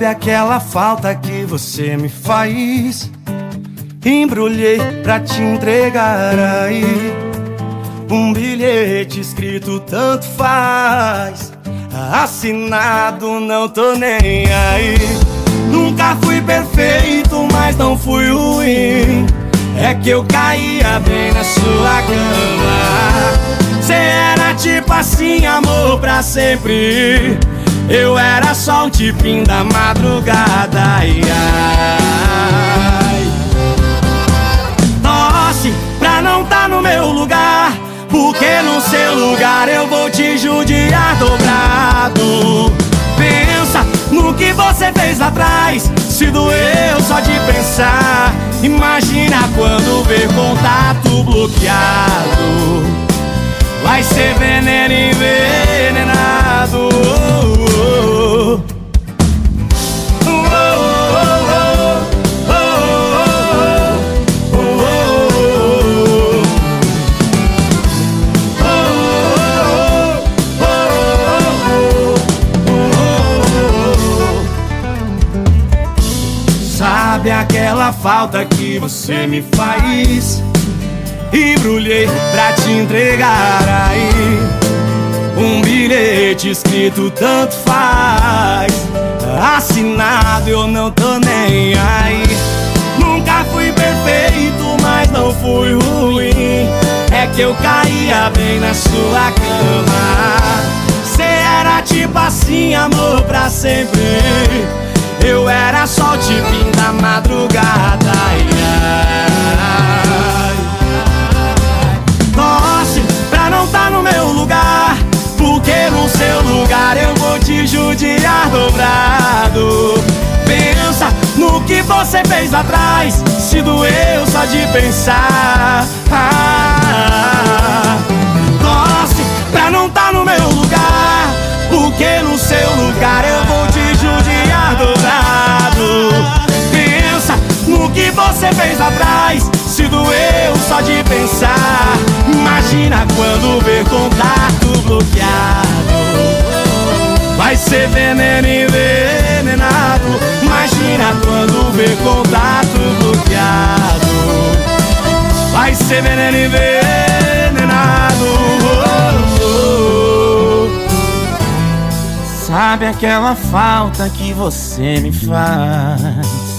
Sabe aquela falta que você me faz? Embrulhei pra te entregar aí um bilhete escrito tanto faz, assinado não tô nem aí. Nunca fui perfeito, mas não fui ruim. É que eu caía bem na sua cama. Cê era tipo assim, amor pra sempre. Eu era só um tipinho da madrugada. Ai, ai. Torce pra não tá no meu lugar, porque no seu lugar eu vou te judiar dobrado. Pensa no que você fez lá atrás, se doeu só de pensar. Imagina quando ver contato bloqueado, vai ser veneno envenenado. Sabe aquela falta que você me faz? Embrulhei pra te entregar aí um bilhete escrito tanto faz, assinado eu não tô nem aí. Nunca fui perfeito, mas não fui ruim. É que eu caía bem na sua cama. Cê era tipo assim, amor pra sempre. Eu era só o tipinho da madrugada. Ai, ai. Torce pra não tá no meu lugar, porque no seu lugar eu vou te judiar dobrado. Pensa no que você fez lá atrás, se doeu só de pensar. Torce pra não tá no meu lugar, porque no seu lugar eu vou te judiar dobrado. Pensa no que você fez lá atrás, se doeu só de pensar. Imagina quando ver contato bloqueado, vai ser veneno envenenado. Imagina quando ver contato bloqueado, vai ser veneno envenenado. Sabe aquela falta que você me faz?